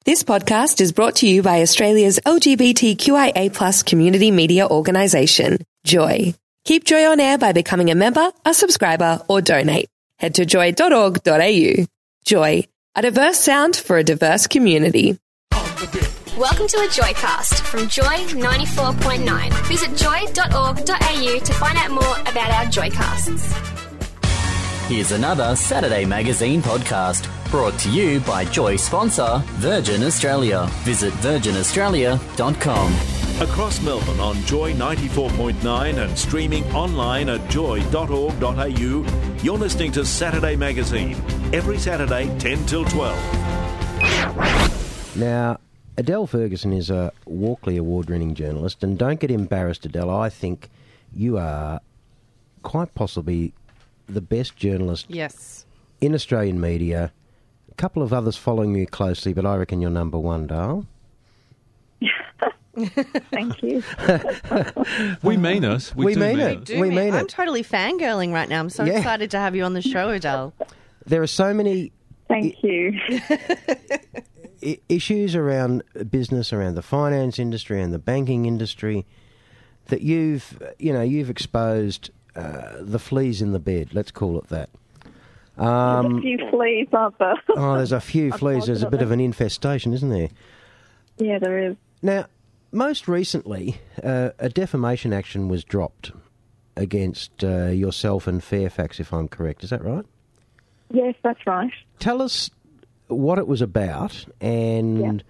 This podcast is brought to you by Australia's LGBTQIA+ community media organisation, Joy. Keep Joy on air by becoming a member, a subscriber, or donate. Head to joy.org.au. Joy, a diverse sound for a diverse community. Welcome to a Joycast from Joy 94.9. Visit joy.org.au to find out more about our Joycasts. Here's another Saturday Magazine podcast brought to you by Joy sponsor Virgin Australia. Visit virginaustralia.com. Across Melbourne on Joy 94.9 and streaming online at joy.org.au, you're listening to Saturday Magazine. Every Saturday, 10 till 12. Now, Adele Ferguson is a Walkley Award-winning journalist, and don't get embarrassed, Adele. I think you are quite possibly the best journalist in Australian media. A couple of others following you closely, but I reckon you're number one, Dale. Thank you. We mean it. We mean it. We mean it. I'm totally fangirling right now. I'm so excited to have you on the show, Adele. There are so many... Thank you. Issues around business, around the finance industry and the banking industry that you've exposed the fleas in the bed, let's call it that. There's a few fleas, aren't there? Oh, there's a few fleas. There's a bit of an infestation, isn't there? Yeah, there is. Now, most recently, a defamation action was dropped against yourself and Fairfax, if I'm correct. Is that right? Yes, that's right. Tell us what it was about and,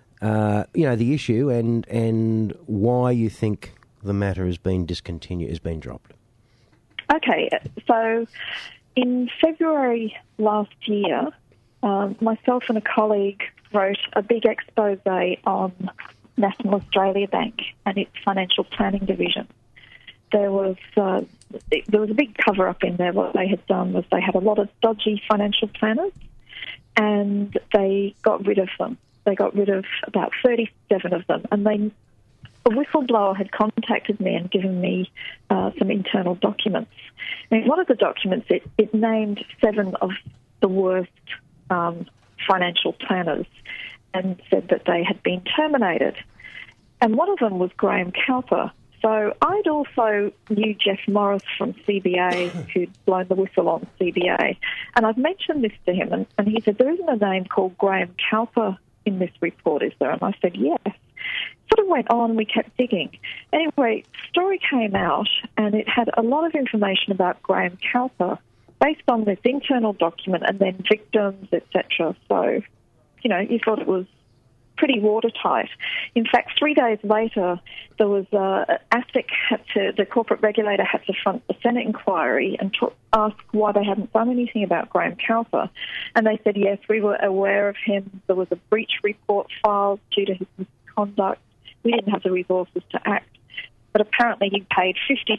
the issue and why you think the matter has been dropped. Okay, so in February last year, myself and a colleague wrote a big expose on National Australia Bank and its financial planning division. There was a big cover-up in there. What they had done was they had a lot of dodgy financial planners, and they got rid of them. They got rid of about 37 of them, and a whistleblower had contacted me and given me some internal documents. And in one of the documents, it named 7 of the worst financial planners and said that they had been terminated. And one of them was Graham Cowper. So I'd also knew Jeff Morris from CBA, who'd blown the whistle on CBA. And I'd mentioned this to him, and he said, there isn't a name called Graham Cowper in this report, is there? And I said, yes. Sort of went on, we kept digging. Anyway, the story came out, and it had a lot of information about Graham Cowper based on this internal document and then victims, etc. So, you thought it was pretty watertight. In fact, 3 days later, there was ASIC the corporate regulator had to front the Senate inquiry and ask why they hadn't done anything about Graham Cowper. And they said, yes, we were aware of him. There was a breach report filed due to his misconduct. We didn't have the resources to act. But apparently he paid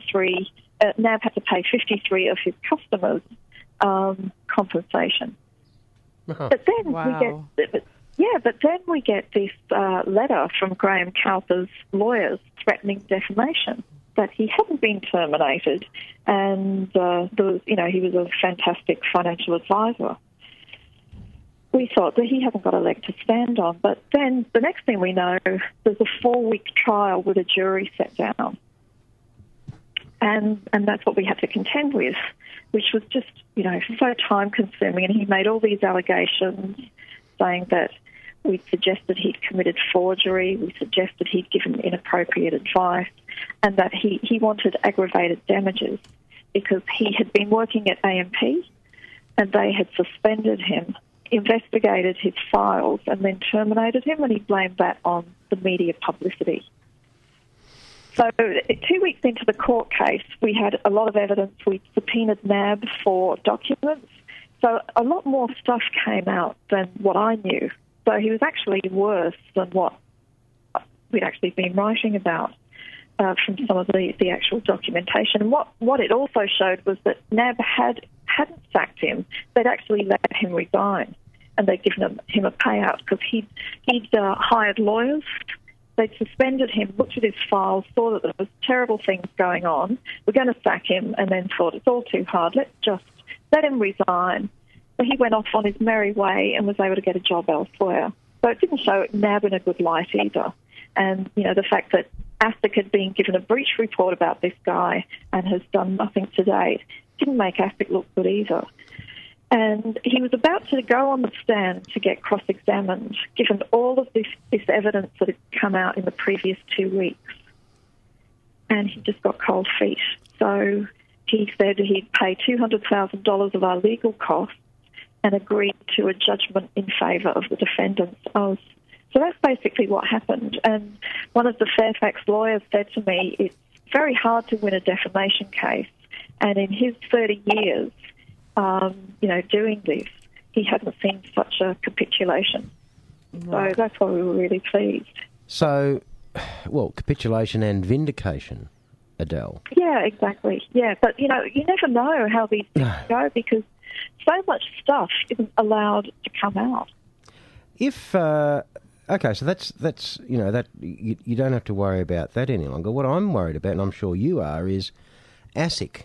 NAB had to pay 53 of his customers compensation. Uh-huh. But then we get this letter from Graham Cowper's lawyers threatening defamation, that he hadn't been terminated, and he was a fantastic financial advisor. We thought that he hasn't got a leg to stand on, but then the next thing we know, there's a 4-week trial with a jury set down, and that's what we had to contend with, which was just so time-consuming. And he made all these allegations, saying that we suggested he'd committed forgery, we suggested he'd given inappropriate advice, and that he wanted aggravated damages because he had been working at AMP and they had suspended him, investigated his files, and then terminated him, and he blamed that on the media publicity. So 2 weeks into the court case, we had a lot of evidence. We subpoenaed NAB for documents. So a lot more stuff came out than what I knew. So he was actually worse than what we'd actually been writing about from some of the actual documentation. And what it also showed was that NAB hadn't sacked him. They'd actually let him resign, and they'd given him a payout because he'd hired lawyers. They'd suspended him, looked at his files, saw that there was terrible things going on. We're going to sack him, and then thought it's all too hard. Let's just let him resign. So he went off on his merry way and was able to get a job elsewhere. So it didn't show NAB in a good light either. And, the fact that ASIC had been given a breach report about this guy and has done nothing to date didn't make ASIC look good either. And he was about to go on the stand to get cross-examined, given all of this evidence that had come out in the previous 2 weeks. And he just got cold feet. So he said he'd pay $200,000 of our legal costs and agreed to a judgment in favour of the defendants. So that's basically what happened. And one of the Fairfax lawyers said to me, it's very hard to win a defamation case. And in his 30 years, doing this, he hadn't seen such a capitulation. Right. So that's why we were really pleased. So, capitulation and vindication, Adele. Yeah, exactly. Yeah, but, you never know how these things go because so much stuff isn't allowed to come out. If, okay, so that's that you don't have to worry about that any longer. What I'm worried about, and I'm sure you are, is ASIC.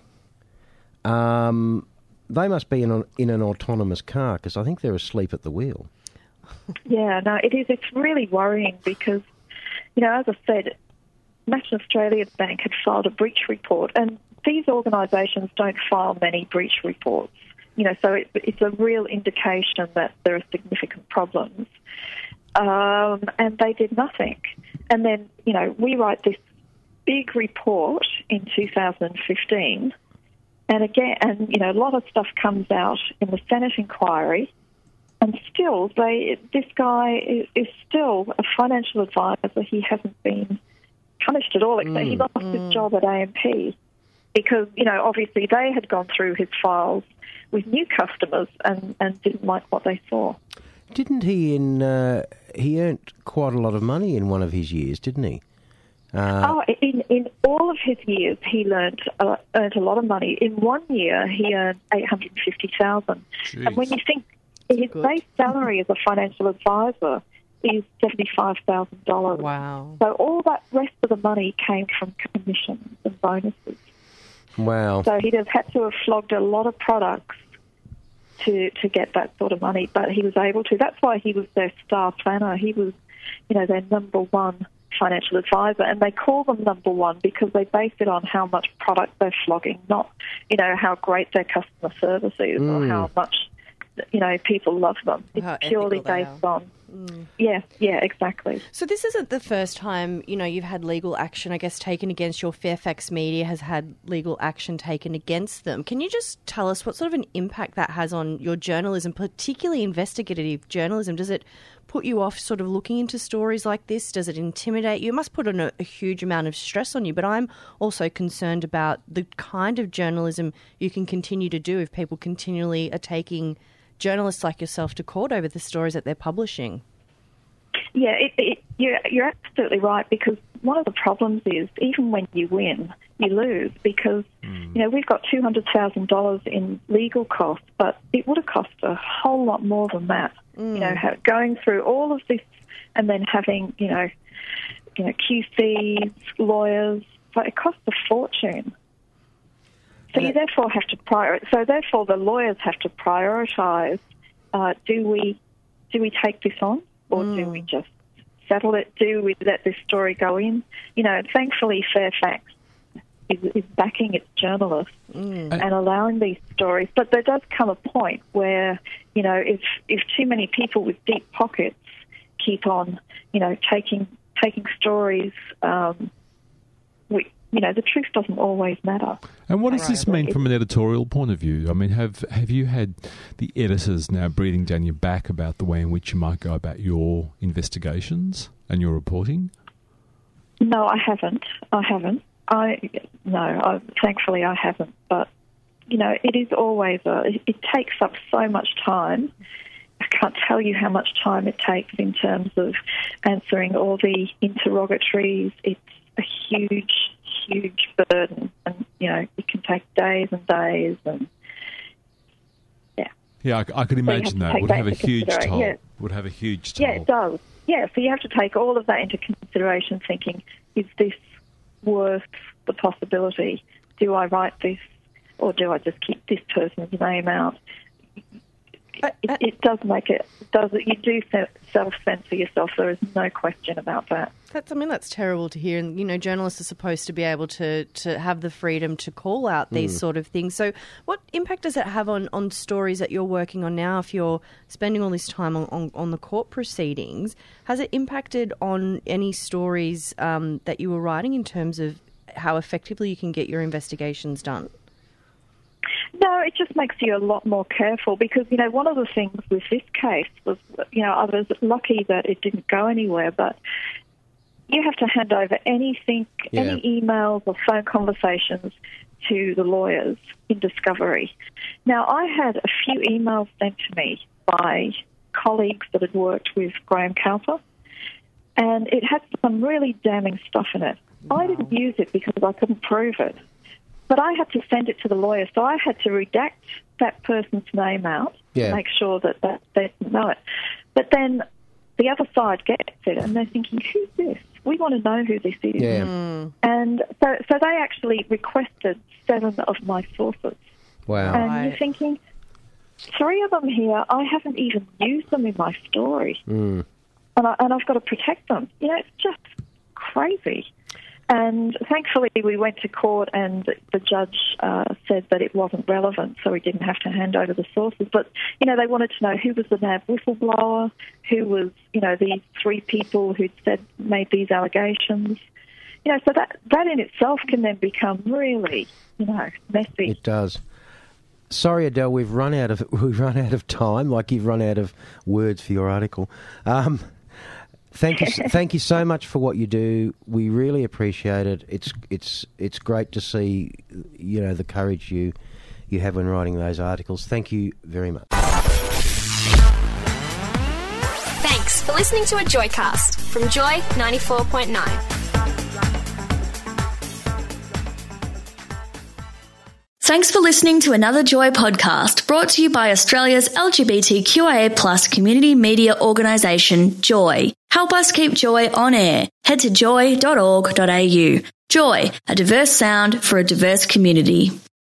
They must be in an autonomous car because I think they're asleep at the wheel. Yeah, no, it is. It's really worrying because, as I said, National Australia Bank had filed a breach report, and these organisations don't file many breach reports. So it's a real indication that there are significant problems. And they did nothing. And then, we write this big report in 2015. And again, a lot of stuff comes out in the Senate inquiry, and still, this guy is still a financial advisor. He hasn't been punished at all, except he lost his job at AMP because, obviously they had gone through his files with new customers and didn't like what they saw. Didn't he? He earned quite a lot of money in one of his years, didn't he? In all of his years, he earned a lot of money. In 1 year, he earned $850,000. And when you think his base salary as a financial advisor is $75,000. Wow! So all that rest of the money came from commissions and bonuses. Wow! So he'd have had to have flogged a lot of products to get that sort of money, but he was able to. That's why he was their star planner. He was, their number one financial advisor, and they call them number one because they base it on how much product they're flogging, not, how great their customer service is or how much, people love them. It's purely based on... Yeah, exactly. So this isn't the first time, you've had legal action, I guess, taken against your Fairfax Media has had legal action taken against them. Can you just tell us what sort of an impact that has on your journalism, particularly investigative journalism? Does it put you off sort of looking into stories like this? Does it intimidate you? It must put on a huge amount of stress on you, but I'm also concerned about the kind of journalism you can continue to do if people continually are taking journalists like yourself to court over the stories that they're publishing. Yeah, you're absolutely right, because one of the problems is even when you win, you lose, because we've got $200,000 in legal costs, but it would have cost a whole lot more than that. Going through all of this and then having QCs, lawyers, so it costs a fortune. So you therefore have to therefore the lawyers have to prioritise. Do we take this on, or do we just settle it? Do we let this story go in? Thankfully Fairfax is backing its journalists and allowing these stories. But there does come a point where, if too many people with deep pockets keep on, taking stories, the truth doesn't always matter. And what does this mean from an editorial point of view? I mean, have you had the editors now breathing down your back about the way in which you might go about your investigations and your reporting? No, I haven't. Thankfully I haven't. But, it is always it takes up so much time. I can't tell you how much time it takes in terms of answering all the interrogatories. It's a huge burden, and it can take days and days, and I could imagine that would have a huge toll. Yeah. Would have a huge toll. Yeah, it does. Yeah, so you have to take all of that into consideration, thinking, is this worth the possibility? Do I write this, or do I just keep this person's name out? it does make it. You do self-censor yourself. There is no question about that. That's terrible to hear. And, journalists are supposed to be able to have the freedom to call out these sort of things. So what impact does it have on stories that you're working on now if you're spending all this time on the court proceedings? Has it impacted on any stories that you were writing in terms of how effectively you can get your investigations done? No, it just makes you a lot more careful because, one of the things with this case was, I was lucky that it didn't go anywhere, but you have to hand over anything, any emails or phone conversations to the lawyers in discovery. Now, I had a few emails sent to me by colleagues that had worked with Graham Cowper, and it had some really damning stuff in it. Wow. I didn't use it because I couldn't prove it. But I had to send it to the lawyer, so I had to redact that person's name out to make sure that they didn't know it. But then the other side gets it, and they're thinking, who's this? We want to know who this is. Yeah. And so they actually requested 7 of my sources. Wow. And you're thinking, 3 of them here, I haven't even used them in my story. And I've got to protect them. It's just crazy. And thankfully we went to court and the judge said that it wasn't relevant, so we didn't have to hand over the sources. But, they wanted to know who was the NAB whistleblower, who was, these 3 people who'd made these allegations. So that in itself can then become really, messy. It does. Sorry, Adele, we've run out of time, like you've run out of words for your article. Thank you so much for what you do. We really appreciate it. It's great to see, the courage you have when writing those articles. Thank you very much. Thanks for listening to a Joycast from Joy 94.9. Thanks for listening to another Joy podcast brought to you by Australia's LGBTQIA+ community media organisation, Joy. Help us keep Joy on air. Head to joy.org.au. Joy, a diverse sound for a diverse community.